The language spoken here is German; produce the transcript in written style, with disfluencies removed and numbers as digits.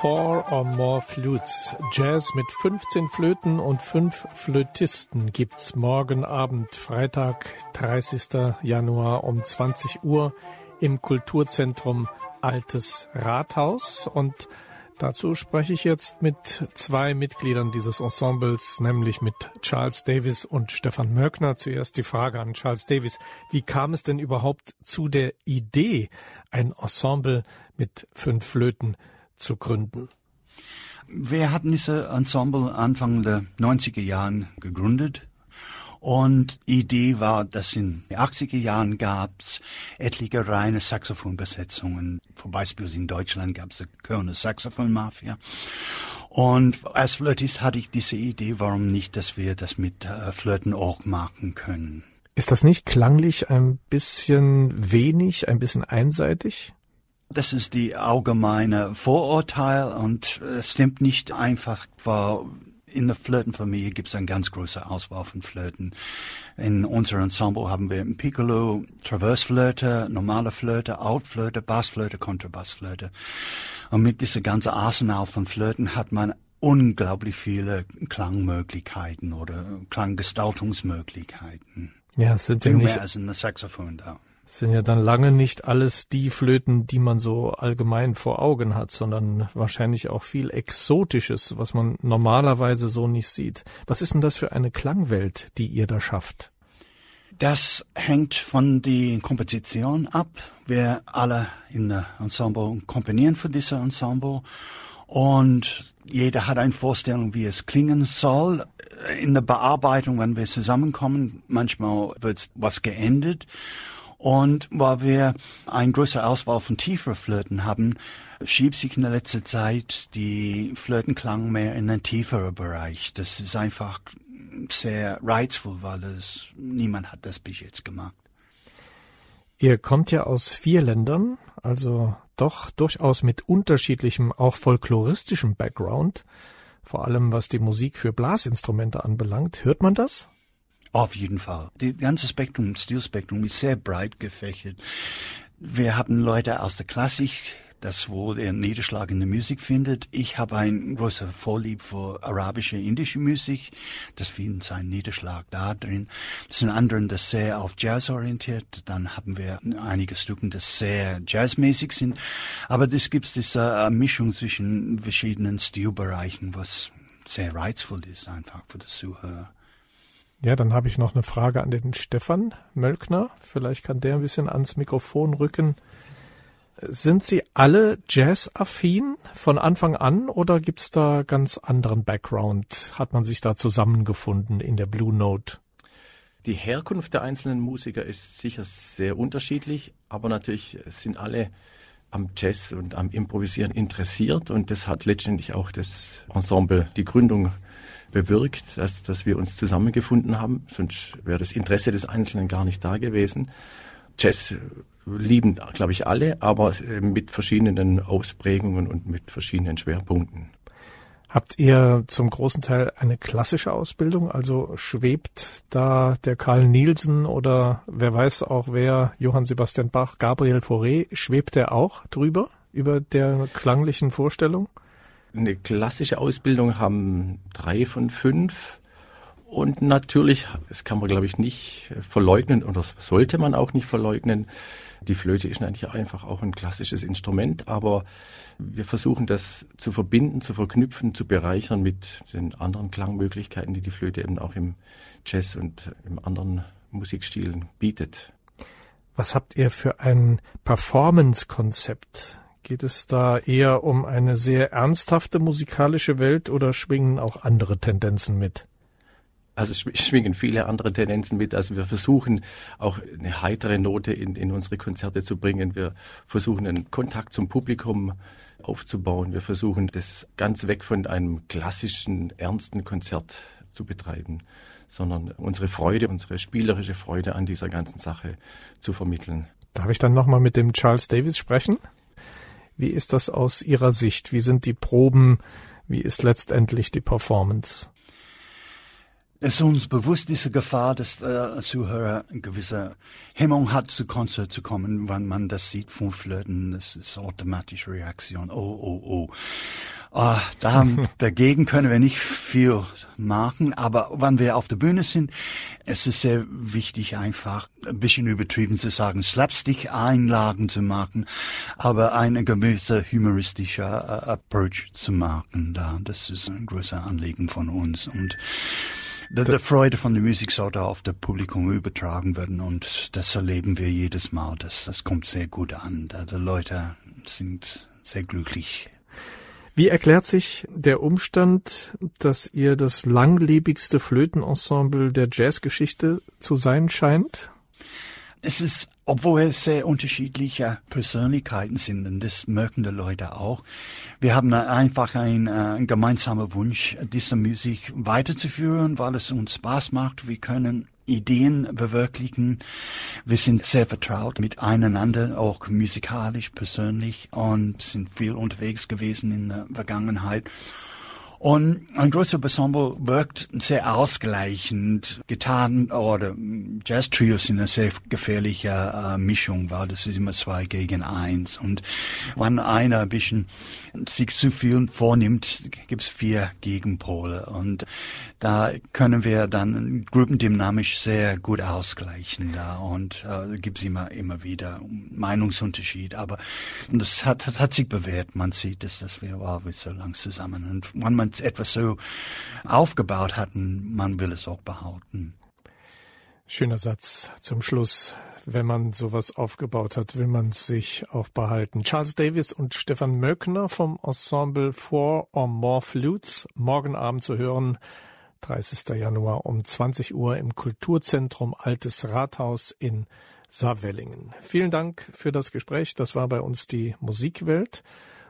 4 or more flutes. Jazz mit 15 Flöten und 5 Flötisten gibt's morgen Abend, Freitag, 30. Januar um 20 Uhr im Kulturzentrum Altes Rathaus. Und dazu spreche ich jetzt mit 2 Mitgliedern dieses Ensembles, nämlich mit Charles Davis und Stefan Mölkner. Zuerst die Frage an Charles Davis. Wie kam es denn überhaupt zu der Idee, ein Ensemble mit 5 Flöten zu gründen? Wir hatten dieses Ensemble Anfang der 90er Jahren gegründet. Und die Idee war, dass in den 80er Jahren gab es etliche reine Saxophonbesetzungen. Zum Beispiel in Deutschland gab es die Kölner Saxophon-Mafia. Und als Flötist hatte ich diese Idee, warum nicht, dass wir das mit Flöten auch machen können. Ist das nicht klanglich ein bisschen wenig, ein bisschen einseitig? Das ist die allgemeine Vorurteil und es stimmt nicht einfach, weil in der Flötenfamilie gibt es eine ganz große Auswahl von Flöten. In unserem Ensemble haben wir Piccolo, Traversflöte, normale Flöte, Altflöte, Bassflöte, Kontrabassflöte. Und mit dieser ganzen Arsenal von Flöten hat man unglaublich viele Klangmöglichkeiten oder Klanggestaltungsmöglichkeiten. Ja, es sind ja viel nicht mehr als in der Saxophon da. Sind ja dann lange nicht alles die Flöten, die man so allgemein vor Augen hat, sondern wahrscheinlich auch viel Exotisches, was man normalerweise so nicht sieht. Was ist denn das für eine Klangwelt, die ihr da schafft? Das hängt von der Komposition ab. Wir alle in der Ensemble komponieren für dieses Ensemble und jeder hat eine Vorstellung, wie es klingen soll. In der Bearbeitung, wenn wir zusammenkommen, manchmal wird was geändert. Und weil wir eine große Auswahl von tiefer Flöten haben, schiebt sich in der letzten Zeit die Flötenklang mehr in einen tieferen Bereich. Das ist einfach sehr reizvoll, weil niemand hat das bis jetzt gemacht. Ihr kommt ja aus 4 Ländern, also doch durchaus mit unterschiedlichem, auch folkloristischem Background, vor allem was die Musik für Blasinstrumente anbelangt. Hört man das? Auf jeden Fall. Das ganze Stilspektrum ist sehr breit gefächert. Wir haben Leute aus der Klassik, das wo der Niederschlag in der Musik findet. Ich habe ein großer Vorlieb für arabische, indische Musik. Das findet seinen Niederschlag da drin. Das sind andere, das sehr auf Jazz orientiert. Dann haben wir einige Stücke, das sehr jazzmäßig sind. Aber das gibt diese Mischung zwischen verschiedenen Stilbereichen, was sehr reizvoll ist einfach für das Zuhörer. Ja, dann habe ich noch eine Frage an den Stefan Mölkner. Vielleicht kann der ein bisschen ans Mikrofon rücken. Sind Sie alle jazzaffin von Anfang an oder gibt's da ganz anderen Background? Hat man sich da zusammengefunden in der Blue Note? Die Herkunft der einzelnen Musiker ist sicher sehr unterschiedlich, aber natürlich sind alle am Jazz und am Improvisieren interessiert und das hat letztendlich auch das Ensemble, die Gründung bewirkt, dass wir uns zusammengefunden haben, sonst wäre das Interesse des Einzelnen gar nicht da gewesen. Jazz lieben, glaube ich, alle, aber mit verschiedenen Ausprägungen und mit verschiedenen Schwerpunkten. Habt ihr zum großen Teil eine klassische Ausbildung? Also schwebt da der Carl Nielsen oder wer weiß auch wer, Johann Sebastian Bach, Gabriel Fauré, schwebt der auch drüber, über der klanglichen Vorstellung? Eine klassische Ausbildung haben 3 von 5 und natürlich, das kann man glaube ich nicht verleugnen oder sollte man auch nicht verleugnen, die Flöte ist eigentlich einfach auch ein klassisches Instrument, aber wir versuchen das zu verbinden, zu verknüpfen, zu bereichern mit den anderen Klangmöglichkeiten, die die Flöte eben auch im Jazz und im anderen Musikstilen bietet. Was habt ihr für ein Performance-Konzept? Geht es da eher um eine sehr ernsthafte musikalische Welt oder schwingen auch andere Tendenzen mit? Also schwingen viele andere Tendenzen mit. Also wir versuchen auch eine heitere Note in unsere Konzerte zu bringen. Wir versuchen einen Kontakt zum Publikum aufzubauen. Wir versuchen das ganz weg von einem klassischen, ernsten Konzert zu betreiben, sondern unsere Freude, unsere spielerische Freude an dieser ganzen Sache zu vermitteln. Darf ich dann nochmal mit dem Charles Davis sprechen? Wie ist das aus Ihrer Sicht? Wie sind die Proben? Wie ist letztendlich die Performance? Es ist uns bewusst, diese Gefahr, dass der Zuhörer eine gewisse Hemmung hat, zu Konzert zu kommen, wenn man das sieht von Flöten. Das ist automatische Reaktion. Oh. Dagegen können wir nicht viel machen, aber wenn wir auf der Bühne sind, es ist sehr wichtig, einfach ein bisschen übertrieben zu sagen, Slapstick-Einlagen zu machen, aber eine gewisse humoristische Approach zu machen. Das ist ein großer Anliegen von uns und die Freude von der Musik sollte auf das Publikum übertragen werden und das erleben wir jedes Mal. Das kommt sehr gut an. Die Leute sind sehr glücklich. Wie erklärt sich der Umstand, dass ihr das langlebigste Flötenensemble der Jazzgeschichte zu sein scheint? Es ist, obwohl es sehr unterschiedliche Persönlichkeiten sind, und das merken die Leute auch. Wir haben einfach einen gemeinsamen Wunsch, diese Musik weiterzuführen, weil es uns Spaß macht. Wir können Ideen verwirklichen. Wir sind sehr vertraut miteinander, auch musikalisch, persönlich, und sind viel unterwegs gewesen in der Vergangenheit. Und ein großer Ensemble wirkt sehr ausgleichend. Gitarren oder Jazz-Trios sind eine sehr gefährliche Mischung, weil das ist immer 2 gegen 1. Und wenn einer ein bisschen sich zu viel vornimmt, gibt's 4 Gegenpole. Und da können wir dann gruppendynamisch sehr gut ausgleichen da. Und gibt's immer wieder Meinungsunterschied. Aber das hat sich bewährt. Man sieht es, dass wir so lang zusammen. Und wenn man etwas so aufgebaut hatten, man will es auch behalten. Schöner Satz zum Schluss. Wenn man sowas aufgebaut hat, will man es sich auch behalten. Charles Davis und Stefan Möckner vom Ensemble 4 or More Flutes, morgen Abend zu hören, 30. Januar um 20 Uhr im Kulturzentrum Altes Rathaus in Saarwellingen. Vielen Dank für das Gespräch. Das war bei uns die Musikwelt.